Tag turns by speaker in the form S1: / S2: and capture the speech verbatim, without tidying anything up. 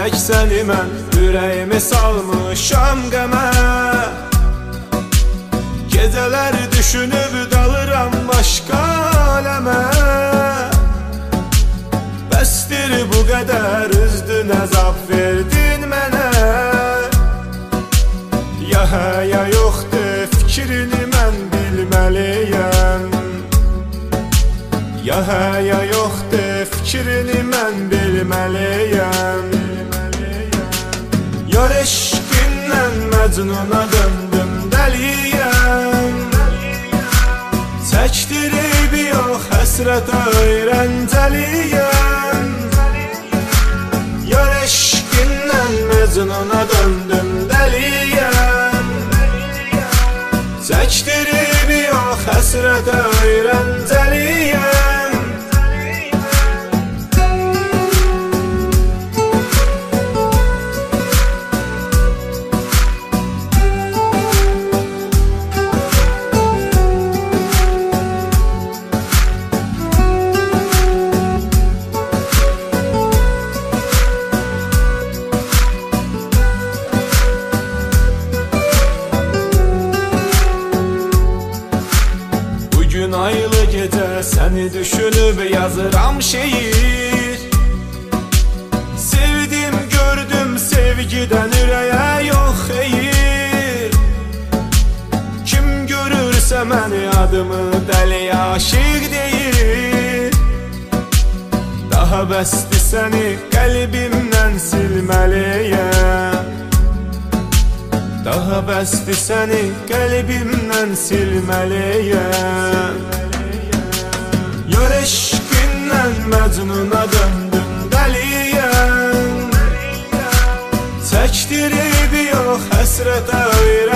S1: tək səni mən ürəyimi salmışam qəmə. Gecələr düşünüb qalıram başqa aləmə. Bəsdir bu qədər üzdün əzab verdin mənə. Ya hə ya yoxdur fikrini mən bilməliyəm. Ya hə ya yoxdur fikrini mən bilməliyəm. Yar eşqindən məcnuna döndüm dəliyəm. Çəkdirib yox həsrətə öyrəncəliyəm. Yar eşqindən məcnuna döndüm dəliyəm. Çəkdirib yox həsrətə öyrəncəliyəm. Gün aylı gecə səni düşünüb yazıram şeir. Sevdim gördüm sevgidən ürəyə yox xeyir. Kim görürsə məni adımı dəli aşiq deyir. Daha bəsdir səni qəlbimdən silməliyəm. Daha bəsdir səni qəlbimdən silməliyəm. Yar eşqindən məcnuna döndüm dəliyəm. Çəkdirib yox həsrətə öyrəncəliyəm.